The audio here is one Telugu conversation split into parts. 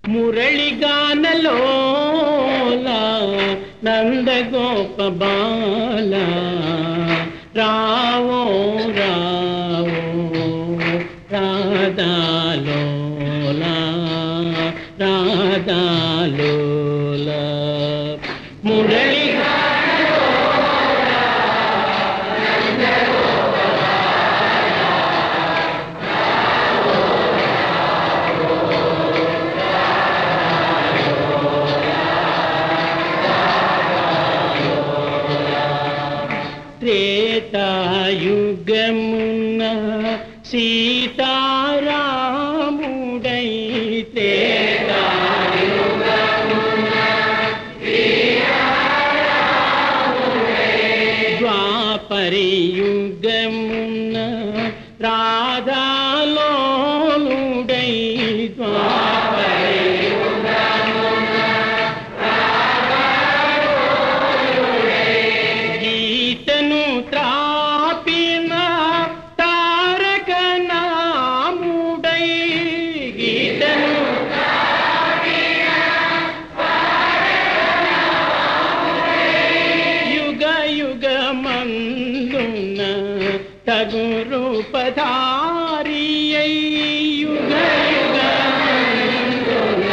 మురళిగానలోలా నందగోప బాల రావో రావో రాధాలోలా రాధాలోలా మురళి త్రేతాయుగమున సీతారాముడై ద్వాపరయుగమున రాధాలోలుడై గీతను త్రాపిన తారక నాముడై గీతను యుగ యుగమందున తగు రూపధారియై యుగ యుగమందున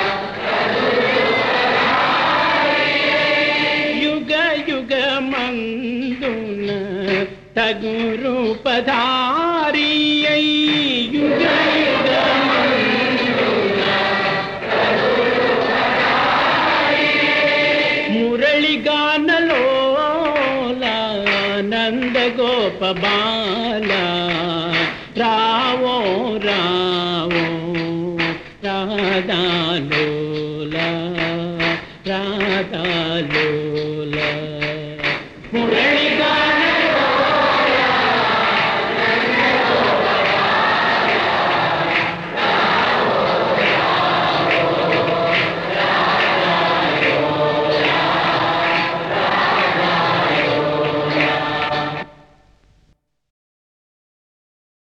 యుగ యుగమందున తగు రూపధారియై యుగ యుగమందున మురళిగానలోలా నందగోప బాల రావో రావో రాధాలోలా రాధాలోలా మురళి